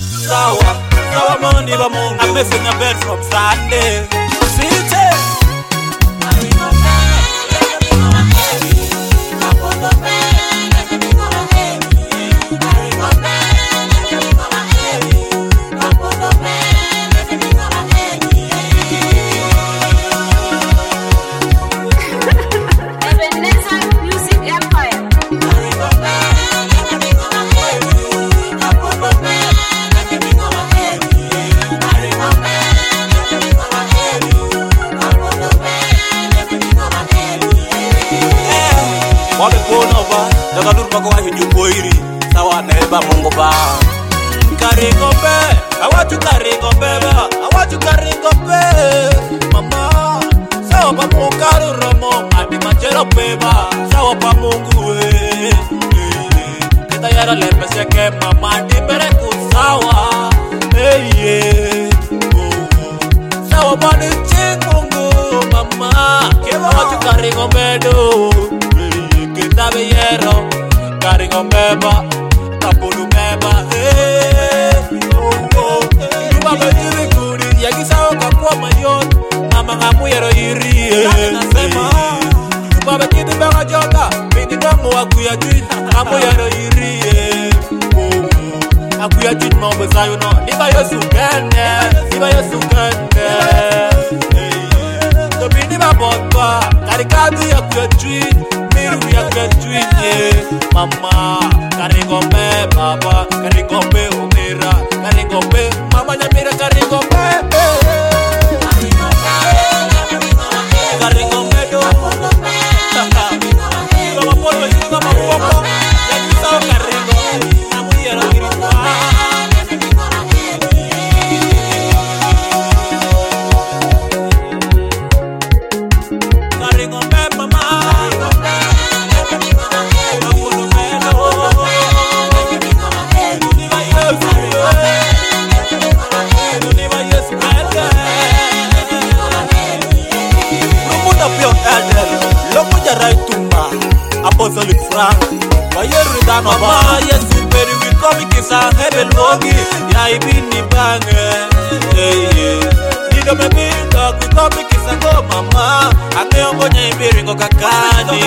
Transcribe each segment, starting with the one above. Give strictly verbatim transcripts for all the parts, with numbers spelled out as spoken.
Sawa, sawa moni ba mungu. I'm missing a bed from Sunday. City. Wabe pono ba, daga lur bako wa hijubo iri, sawa neba mungu ba. Karingo be, awaju karingo be ba, awaju karingo be. Mama, sawa pa mungu karu ramo, adi machero be ba, sawa pa mungu we. Kita yara lepe seke mama, di bere kusawa. Hey yeah, sawa pa ni chingungu mama, awaju karingo be do. Sabe hierro, cargo meba, tapulu meba, eh, oh oh. Yuba bajiri kuri, yaki sao kakua mayon, mama ngamu yero iri, eh. Yuba bajiri banga joka, mini ngamu akuya jui, ngamu yero iri, eh. Oh oh. Akuya jui mambo zayo no, niba yosu kende, niba yosu kende. Tobi niba botwa, karikadu yakuya jui. We are going to eat, mama. Karingombe, baba. Karingombe, umira. Karingombe, mama. Nyamira, karingombe. Karingombe, do. Kama polo, kama popo. Yakisao karingombe. Namuyera kirikwa. Karingombe, mama. Apostolic Frank, Wayeru Dano Mama, yes, very we come kisa heaven logi, ya ibini bange, eh, nido mebinga, we come kisa go mama, akeongo nyibiri ngo kakani,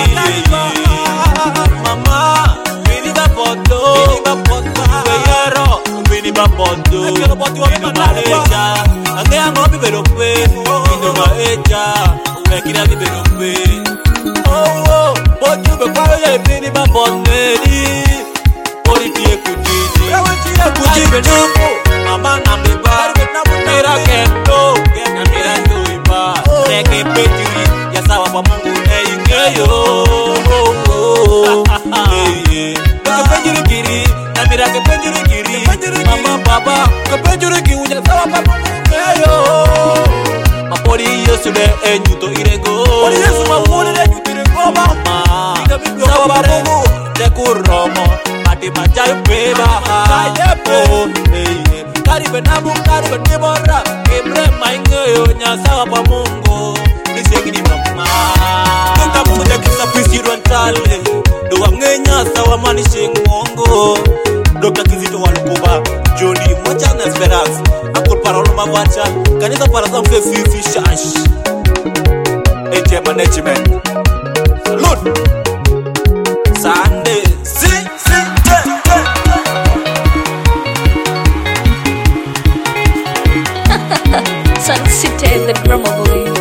mama, bini bapoto, bini bapoto, weyero, bini bapoto, bini maeja, akeongo biberope, bini maeja, wekira biberope. Oh oh, but you be quiet, baby, my body. Politics kujiji, kujiji nuko. Mama nambe bar, mera kendo, mera tuiba. Neke pejiri, ya sawa pa mungu neingeyo. Oh oh, yeah. Neke pejiri kiri, na mera ke pejiri kiri. Mama baba, ke pejiri kiri, ya sawa pa mungu neingeyo. Mapoli yesu le enyuto irego. Mapoli yesu mapoli le enyuto irego. Mama, sawa babugu de kuromo, mati machayu beba. Oh, eh, karibe nabu karibe nibora, kebre maingeyo nya sawa pa mungu. Nisegini mama, kenta mungu de kisa pisiru ntale, do wangenya sawa manishi ngongo. Doctor Kizito Walukuba, Johnny Mochana Esperance, Uncle Parolo Mavacha, Kanisa para some Fifi Shash. H M Management. Salute. Sunday. See, see, Sun City, the drummer boy.